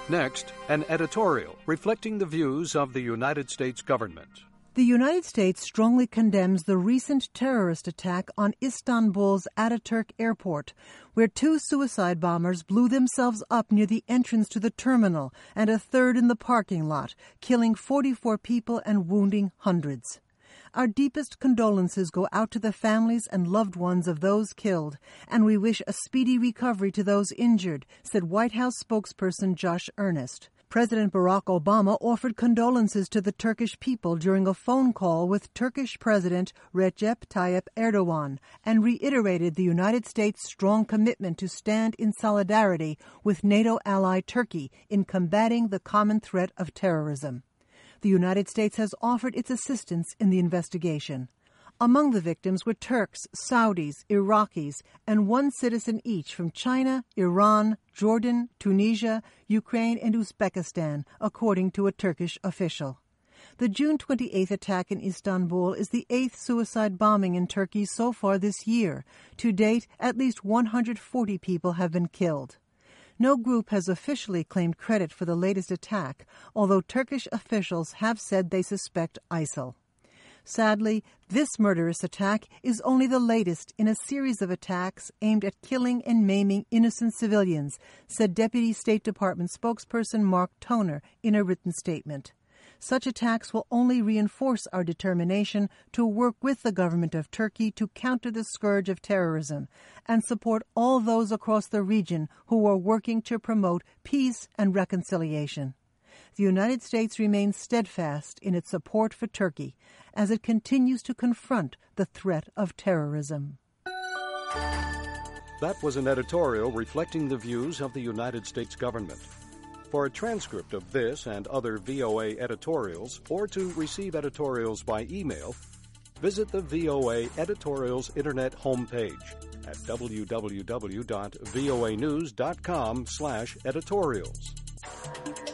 Next, an editorial reflecting the views of the United States government. The United States strongly condemns the recent terrorist attack on Istanbul's Ataturk Airport, where 2 suicide bombers blew themselves up near the entrance to the terminal and a third in the parking lot, killing 44 people and wounding hundreds. Our deepest condolences go out to the families and loved ones of those killed, and we wish a speedy recovery to those injured, said White House spokesperson Josh Earnest. President Barack Obama offered condolences to the Turkish people during a phone call with Turkish President Recep Tayyip Erdogan and reiterated the United States' strong commitment to stand in solidarity with NATO ally Turkey in combating the common threat of terrorism. The United States has offered its assistance in the investigation. Among the victims were Turks, Saudis, Iraqis, and 1 citizen each from China, Iran, Jordan, Tunisia, Ukraine, and Uzbekistan, according to a Turkish official. The June 28th attack in Istanbul is the 8th suicide bombing in Turkey so far this year. To date, at least 140 people have been killed. No group has officially claimed credit for the latest attack, although Turkish officials have said they suspect ISIL. Sadly, this murderous attack is only the latest in a series of attacks aimed at killing and maiming innocent civilians, said Deputy State Department spokesperson Mark Toner in a written statement. Such attacks will only reinforce our determination to work with the government of Turkey to counter the scourge of terrorism and support all those across the region who are working to promote peace and reconciliation. The United States remains steadfast in its support for Turkey as it continues to confront the threat of terrorism. That was an editorial reflecting the views of the United States government. For a transcript of this and other VOA editorials, or to receive editorials by email, visit the VOA Editorials Internet homepage at www.voanews.com/editorials.